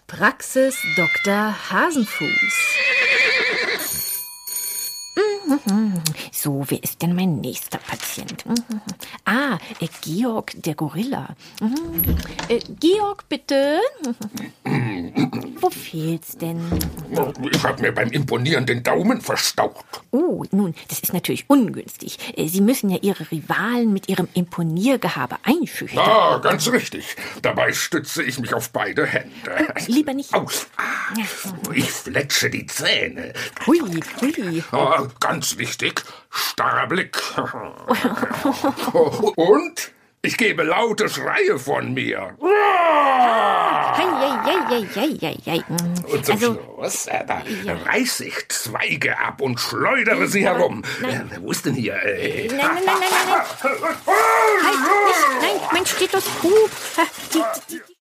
Praxis Dr. Hasenfuß. So, wer ist denn mein nächster Patient? Georg, der Gorilla. Georg, bitte. Wo fehlt's denn? Ich habe mir beim Imponieren den Daumen verstaucht. Oh, nun, das ist natürlich ungünstig. Sie müssen ja Ihre Rivalen mit Ihrem Imponiergehabe einschüchtern. Ah, ganz richtig. Dabei stütze ich mich auf beide Hände. Lieber nicht. Aus. Ich fletsche die Zähne. Hui. Ganz wichtig, starrer Blick. Und ich gebe laute Schreie von mir. Hei. Und zum Schluss reiße ich Zweige ab und schleudere sie herum. Wo ist denn hier? Nein. Halt, mein Stethoskop.